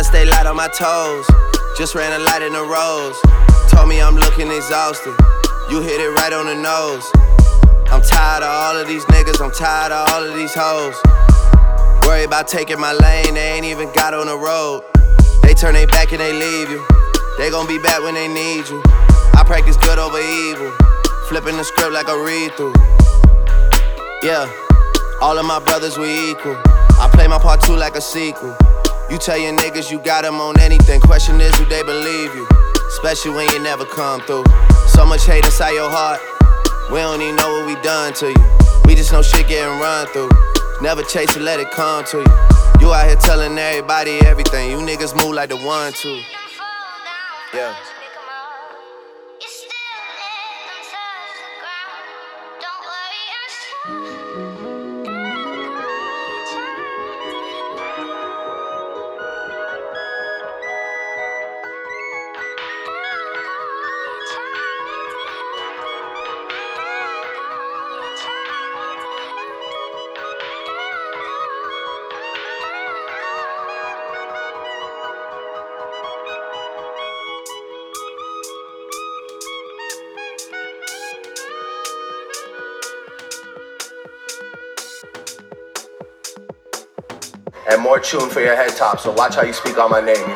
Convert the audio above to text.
stay light on my toes. Just ran a light in the rose. Told me I'm looking exhausted. You hit it right on the nose. I'm tired of all of these niggas, I'm tired of all of these hoes. Worry about taking my lane, they ain't even got on the road. They turn their back and they leave you. They gon' be back when they need you. I practice good over evil, flipping the script like a read-through. Yeah, all of my brothers we equal. I play my part too like a sequel. You tell your niggas you got them on anything. Question is, do they believe you? Especially when you never come through. So much hate inside your heart. We don't even know what we done to you. We just know shit getting run through. Never chase it, let it come to you. You out here telling everybody everything. You niggas move like the 1-2. Yeah. And more tune for your head top, so watch how you speak on my name.